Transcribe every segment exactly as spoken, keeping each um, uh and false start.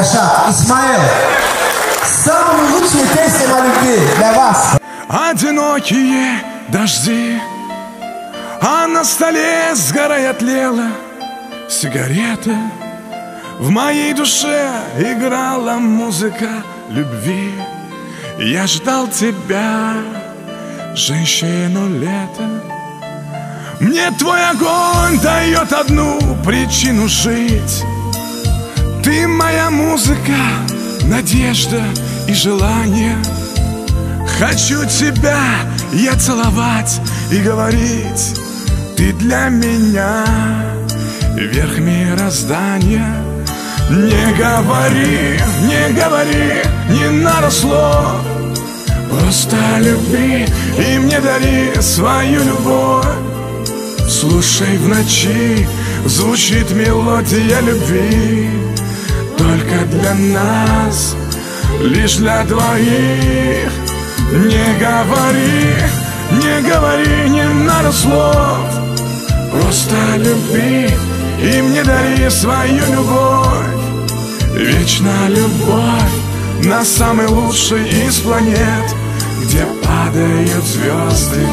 Рашат, Исмаил. Самые лучшие песни о любви для вас. Одинокие дожди, а на столе сгорая тлела сигарета. В моей душе играла музыка любви. Я ждал тебя, женщину лета. Мне твой огонь дает одну причину жить. Ты моя музыка, надежда и желание. Хочу тебя я целовать и говорить: ты для меня верх мироздания. Не говори, не говори, не надо слов. Просто люби и мне дари свою любовь. Слушай, в ночи звучит мелодия любви. Только для нас, лишь для двоих. Не говори, не говори, не надо слов. Просто люби и мне дари свою любовь. Вечная любовь на самый лучший из планет, где падают звезды.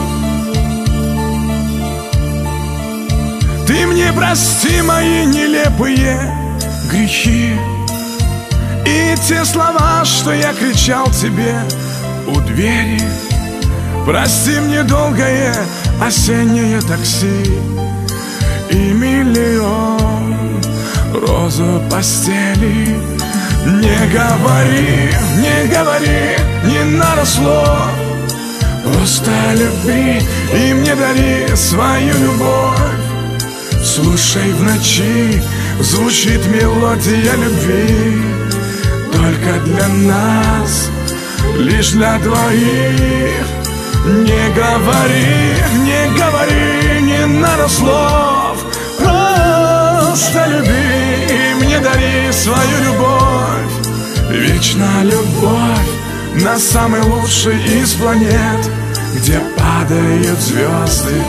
Ты мне прости мои нелепые грехи и те слова, что я кричал тебе у двери. Прости мне долгое осеннее такси и миллион роз у постели. Не говори, не говори, не надо слов. Просто люби и мне дари свою любовь. Слушай, в ночи звучит мелодия любви. Только для нас, лишь для двоих. Не говори, не говори, не надо слов. Просто люби и мне дари свою любовь. Вечная любовь на самый лучший из планет, где падают звезды.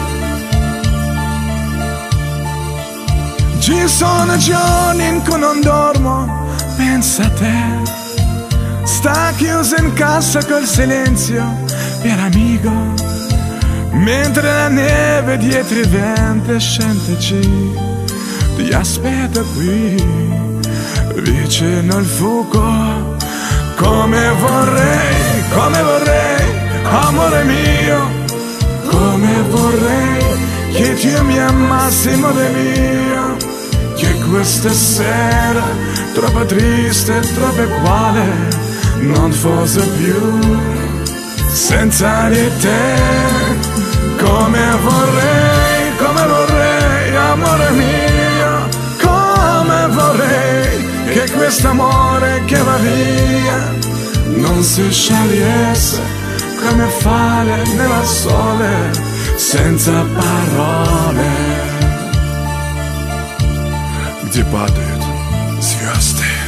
Ci sono giorni in cui non dormo, pensa a te. Sta chiuso in casa col silenzio per amico, mentre la neve dietro i venti scende giù. Ti aspetto qui, vicino al fuoco. Come vorrei, come vorrei, amore mio. Come vorrei che tu mi amassi, amore mio. Che questa sera, troppo triste, troppo uguale, non fosse più senza di te. Come vorrei, come vorrei, amore mio. Come vorrei che quest'amore che va via non si sciogliesse come fare nel sole senza parole. Где падают звезды.